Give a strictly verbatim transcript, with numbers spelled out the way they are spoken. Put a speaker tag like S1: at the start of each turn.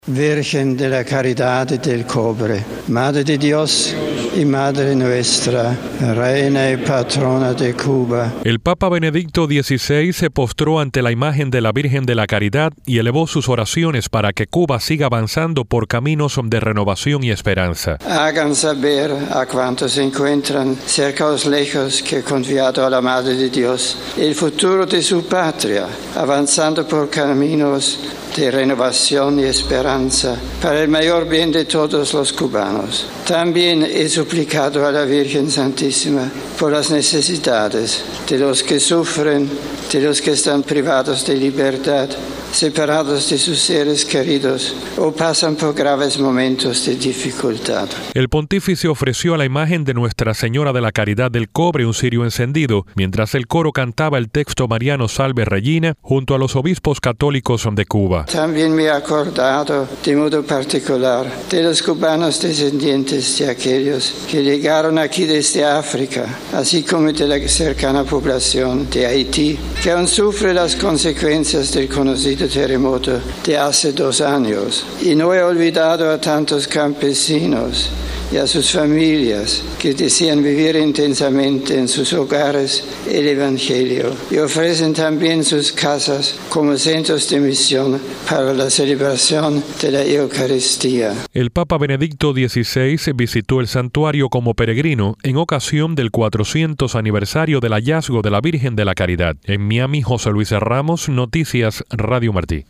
S1: Virgen de la Caridad y del Cobre, Madre de Dios y Madre nuestra, Reina y Patrona de Cuba.
S2: El Papa Benedicto dieciséis se postró ante la imagen de la Virgen de la Caridad y elevó sus oraciones para que Cuba siga avanzando por caminos de renovación y esperanza.
S1: Hagan saber a cuantos se encuentran cerca o lejos que confiado a la Madre de Dios el futuro de su patria, avanzando por caminos de renovación y esperanza para el mayor bien de todos los cubanos. También he suplicado a la Virgen Santísima por las necesidades de los que sufren, de los que están privados de libertad, separados de sus seres queridos o pasan por graves momentos de dificultad.
S2: El pontífice ofreció a la imagen de Nuestra Señora de la Caridad del Cobre un cirio encendido, mientras el coro cantaba el texto mariano Salve Regina junto a los obispos católicos de Cuba.
S1: También me he acordado de modo particular de los cubanos descendientes de aquellos que llegaron aquí desde África, así como de la cercana población de Haití, que aún sufre las consecuencias del conocido terremoto de hace dos años. Y no he olvidado a tantos campesinos y a sus familias que desean vivir intensamente en sus hogares el Evangelio y ofrecen también sus casas como centros de misión para la celebración de la Eucaristía.
S2: El Papa Benedicto dieciséis visitó el santuario como peregrino en ocasión del cuatrocientos aniversario del hallazgo de la Virgen de la Caridad. En Miami, José Luis Ramos, Noticias Radio Martí.